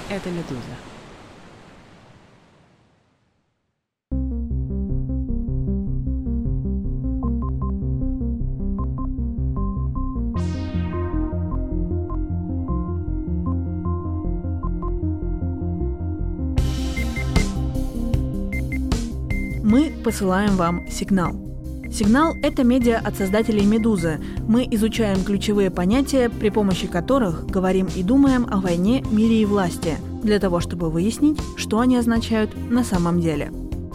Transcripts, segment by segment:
это «Медуза». Мы посылаем вам сигнал. Сигнал – это медиа от создателей «Медузы». Мы изучаем ключевые понятия, при помощи которых говорим и думаем о войне, мире и власти, для того, чтобы выяснить, что они означают на самом деле.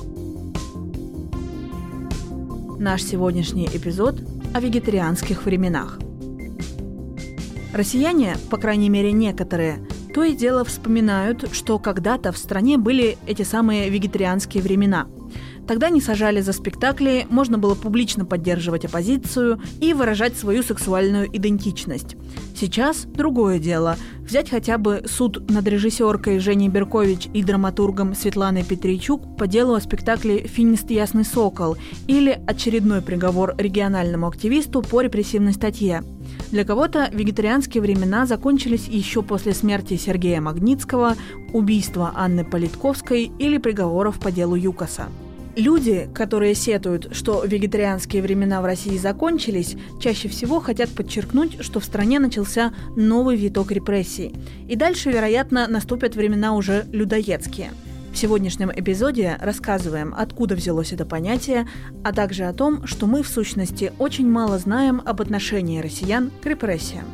Наш сегодняшний эпизод о вегетарианских временах. Россияне, по крайней мере некоторые, то и дело вспоминают, что когда-то в стране были эти самые вегетарианские времена. Тогда не сажали за спектакли, можно было публично поддерживать оппозицию и выражать свою сексуальную идентичность. Сейчас другое дело. Взять хотя бы суд над режиссеркой Женей Беркович и драматургом Светланой Петричук по делу о спектакле «Финист Ясный Сокол» или очередной приговор региональному активисту по репрессивной статье. Для кого-то вегетарианские времена закончились еще после смерти Сергея Магнитского, убийства Анны Политковской или приговоров по делу ЮКОСа. Люди, которые сетуют, что вегетарианские времена в России закончились, чаще всего хотят подчеркнуть, что в стране начался новый виток репрессий. И дальше, вероятно, наступят времена уже людоедские. В сегодняшнем эпизоде рассказываем, откуда взялось это понятие, а также о том, что мы, в сущности, очень мало знаем об отношении россиян к репрессиям.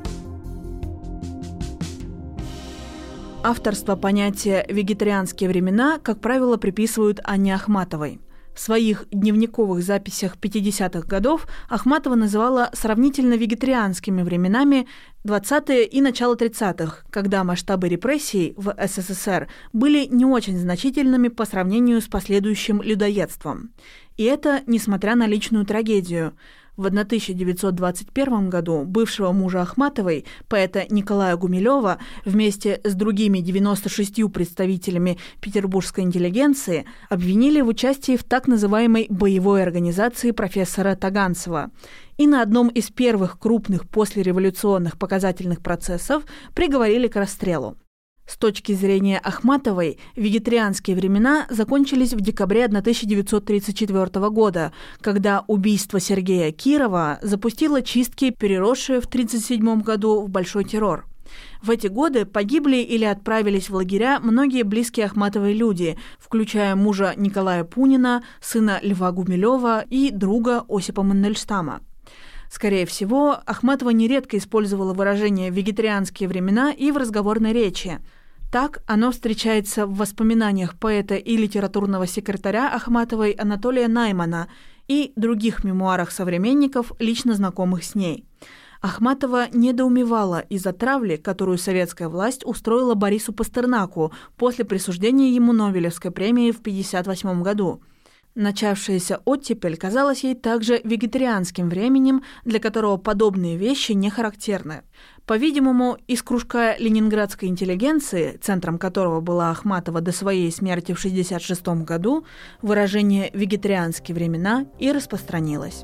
Авторство понятия «вегетарианские времена», как правило, приписывают Анне Ахматовой. В своих дневниковых записях 50-х годов Ахматова называла сравнительно вегетарианскими временами 20-е и начало 30-х, когда масштабы репрессий в СССР были не очень значительными по сравнению с последующим людоедством. И это несмотря на личную трагедию. В 1921 году бывшего мужа Ахматовой, поэта Николая Гумилева, вместе с другими 96 представителями петербургской интеллигенции обвинили в участии в так называемой боевой организации профессора Таганцева. И на одном из первых крупных послереволюционных показательных процессов приговорили к расстрелу. С точки зрения Ахматовой, вегетарианские времена закончились в декабре 1934 года, когда убийство Сергея Кирова запустило чистки, переросшие в 1937 году в большой террор. В эти годы погибли или отправились в лагеря многие близкие Ахматовой люди, включая мужа Николая Пунина, сына Льва Гумилева и друга Осипа Мандельштама. Скорее всего, Ахматова нередко использовала выражение «вегетарианские времена» и в разговорной речи. Так оно встречается в воспоминаниях поэта и литературного секретаря Ахматовой Анатолия Наймана и других мемуарах современников, лично знакомых с ней. Ахматова недоумевала из-за травли, которую советская власть устроила Борису Пастернаку после присуждения ему Нобелевской премии в 1958 году. Начавшаяся оттепель казалась ей также вегетарианским временем, для которого подобные вещи не характерны. По-видимому, из кружка ленинградской интеллигенции, центром которого была Ахматова до своей смерти в 1966 году, выражение «вегетарианские времена» и распространилось.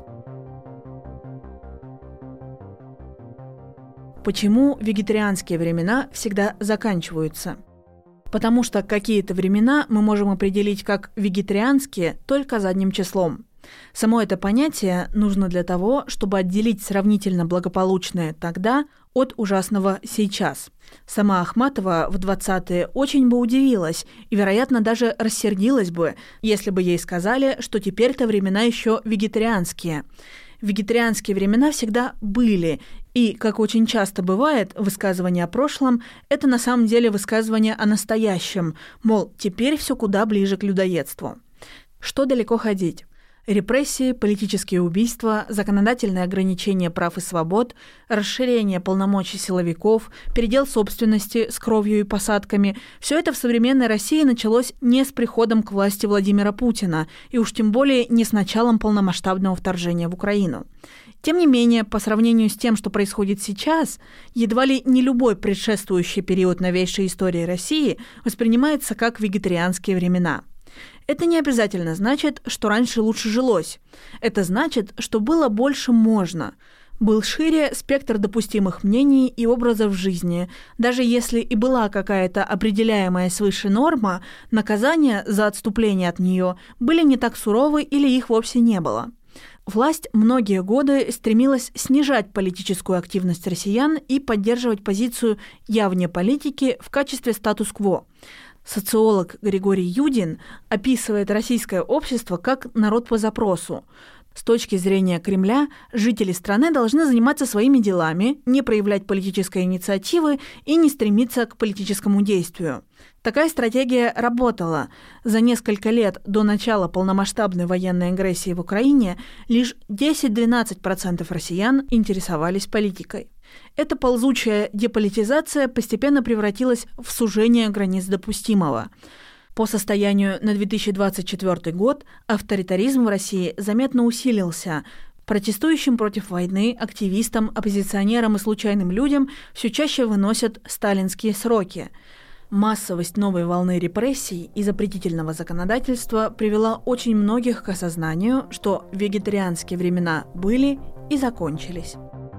Почему вегетарианские времена всегда заканчиваются? Потому что какие-то времена мы можем определить как вегетарианские только задним числом. Само это понятие нужно для того, чтобы отделить сравнительно благополучное тогда от ужасного сейчас. Сама Ахматова в 20-е очень бы удивилась и, вероятно, даже рассердилась бы, если бы ей сказали, что теперь-то времена еще вегетарианские. Вегетарианские времена всегда были, и, как очень часто бывает, высказывание о прошлом – это на самом деле высказывание о настоящем, мол, теперь все куда ближе к людоедству. Что далеко ходить? Репрессии, политические убийства, законодательные ограничения прав и свобод, расширение полномочий силовиков, передел собственности с кровью и посадками – все это в современной России началось не с приходом к власти Владимира Путина, и уж тем более не с началом полномасштабного вторжения в Украину. Тем не менее, по сравнению с тем, что происходит сейчас, едва ли не любой предшествующий период новейшей истории России воспринимается как вегетарианские времена. Это не обязательно значит, что раньше лучше жилось. Это значит, что было больше можно. Был шире спектр допустимых мнений и образов жизни. Даже если и была какая-то определяемая свыше норма, наказания за отступление от нее были не так суровы или их вовсе не было. Власть многие годы стремилась снижать политическую активность россиян и поддерживать позицию «я вне политики» в качестве статус-кво. Социолог Григорий Юдин описывает российское общество как народ по запросу. С точки зрения Кремля, жители страны должны заниматься своими делами, не проявлять политической инициативы и не стремиться к политическому действию. Такая стратегия работала. За несколько лет до начала полномасштабной военной агрессии в Украине лишь 10-12% россиян интересовались политикой. Эта ползучая деполитизация постепенно превратилась в сужение границ допустимого. По состоянию на 2024 год авторитаризм в России заметно усилился. Протестующим против войны, активистам, оппозиционерам и случайным людям все чаще выносят сталинские сроки. Массовость новой волны репрессий и запретительного законодательства привела очень многих к осознанию, что вегетарианские времена были и закончились.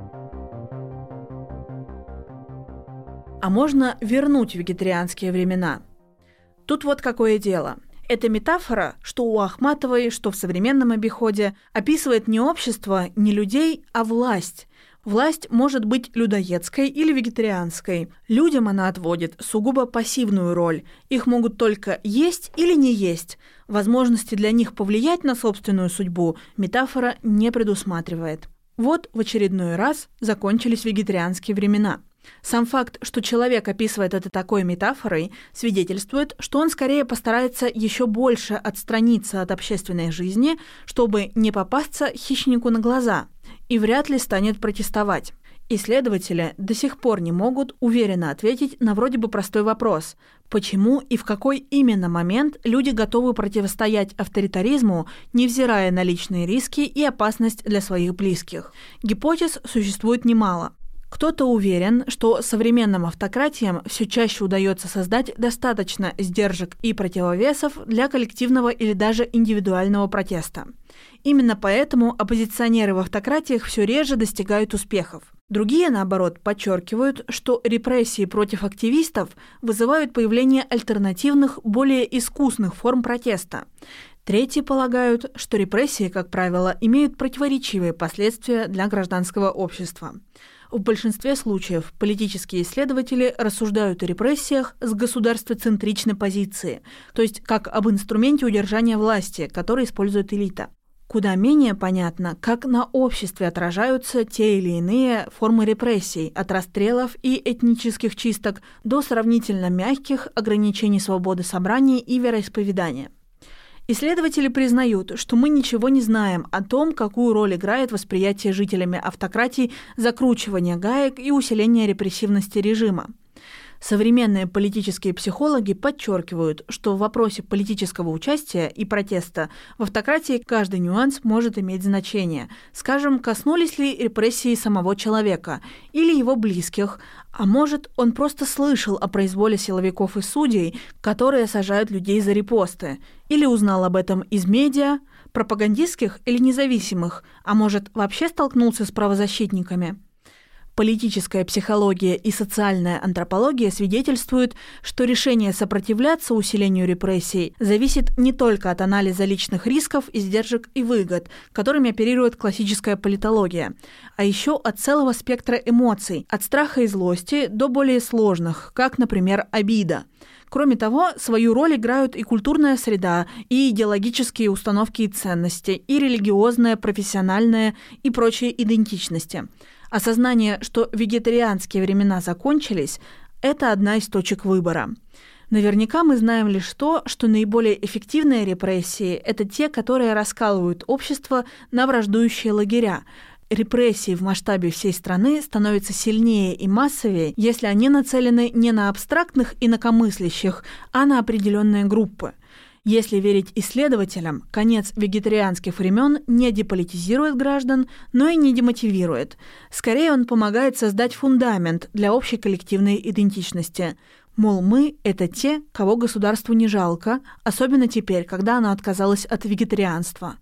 А можно вернуть вегетарианские времена? Тут вот какое дело. Эта метафора, что у Ахматовой, что в современном обиходе, описывает не общество, не людей, а власть. Власть может быть людоедской или вегетарианской. Людям она отводит сугубо пассивную роль. Их могут только есть или не есть. Возможности для них повлиять на собственную судьбу метафора не предусматривает. Вот в очередной раз закончились вегетарианские времена. Сам факт, что человек описывает это такой метафорой, свидетельствует, что он скорее постарается еще больше отстраниться от общественной жизни, чтобы не попасться хищнику на глаза, и вряд ли станет протестовать. Исследователи до сих пор не могут уверенно ответить на вроде бы простой вопрос: почему и в какой именно момент люди готовы противостоять авторитаризму, невзирая на личные риски и опасность для своих близких? Гипотез существует немало. Кто-то уверен, что современным автократиям все чаще удается создать достаточно сдержек и противовесов для коллективного или даже индивидуального протеста. Именно поэтому оппозиционеры в автократиях все реже достигают успехов. Другие, наоборот, подчеркивают, что репрессии против активистов вызывают появление альтернативных, более искусных форм протеста. Третьи полагают, что репрессии, как правило, имеют противоречивые последствия для гражданского общества. В большинстве случаев политические исследователи рассуждают о репрессиях с государствоцентричной позиции, то есть как об инструменте удержания власти, который использует элита. Куда менее понятно, как на обществе отражаются те или иные формы репрессий, от расстрелов и этнических чисток до сравнительно мягких ограничений свободы собраний и вероисповедания. Исследователи признают, что мы ничего не знаем о том, какую роль играет восприятие жителями автократий закручивание гаек и усиление репрессивности режима. Современные политические психологи подчеркивают, что в вопросе политического участия и протеста в автократии каждый нюанс может иметь значение. Скажем, коснулись ли репрессии самого человека или его близких, а может, он просто слышал о произволе силовиков и судей, которые сажают людей за репосты, или узнал об этом из медиа, пропагандистских или независимых, а может, вообще столкнулся с правозащитниками. Политическая психология и социальная антропология свидетельствуют, что решение сопротивляться усилению репрессий зависит не только от анализа личных рисков, издержек и выгод, которыми оперирует классическая политология, а еще от целого спектра эмоций, от страха и злости до более сложных, как, например, обида. Кроме того, свою роль играют и культурная среда, и идеологические установки и ценности, и религиозная, профессиональная и прочие идентичности. Осознание, что вегетарианские времена закончились, это одна из точек выбора. Наверняка мы знаем лишь то, что наиболее эффективные репрессии – это те, которые раскалывают общество на враждующие лагеря. Репрессии в масштабе всей страны становятся сильнее и массовее, если они нацелены не на абстрактных инакомыслящих, а на определенные группы. Если верить исследователям, конец вегетарианских времен не деполитизирует граждан, но и не демотивирует. Скорее, он помогает создать фундамент для общей коллективной идентичности. Мол, мы – это те, кого государству не жалко, особенно теперь, когда оно отказалось от вегетарианства.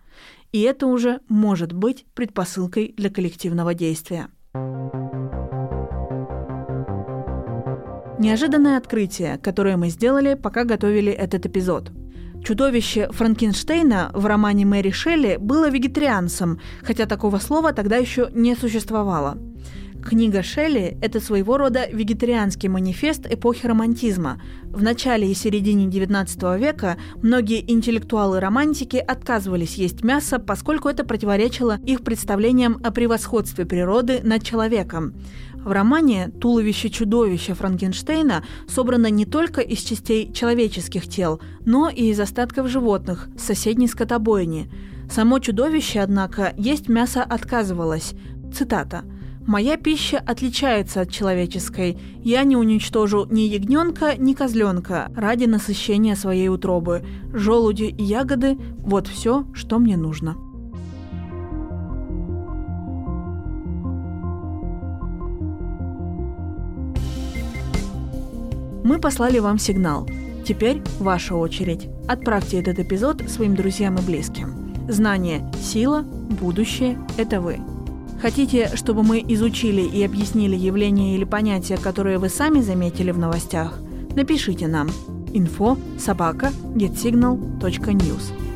и это уже может быть предпосылкой для коллективного действия. Неожиданное открытие, которое мы сделали, пока готовили этот эпизод. Чудовище Франкенштейна в романе Мэри Шелли было вегетарианцем, хотя такого слова тогда еще не существовало. Книга Шелли – это своего рода вегетарианский манифест эпохи романтизма. В начале и середине XIX века многие интеллектуалы-романтики отказывались есть мясо, поскольку это противоречило их представлениям о превосходстве природы над человеком. В романе туловище чудовища Франкенштейна собрано не только из частей человеческих тел, но и из остатков животных с соседней скотобойни. Само чудовище, однако, есть мясо отказывалось. Цитата. «Моя пища отличается от человеческой. Я не уничтожу ни ягненка, ни козленка ради насыщения своей утробы. Желуди и ягоды – вот все, что мне нужно». Мы послали вам сигнал. Теперь ваша очередь. Отправьте этот эпизод своим друзьям и близким. Знание – сила, будущее – это вы. Хотите, чтобы мы изучили и объяснили явления или понятия, которые вы сами заметили в новостях? Напишите нам info@getsignal.news.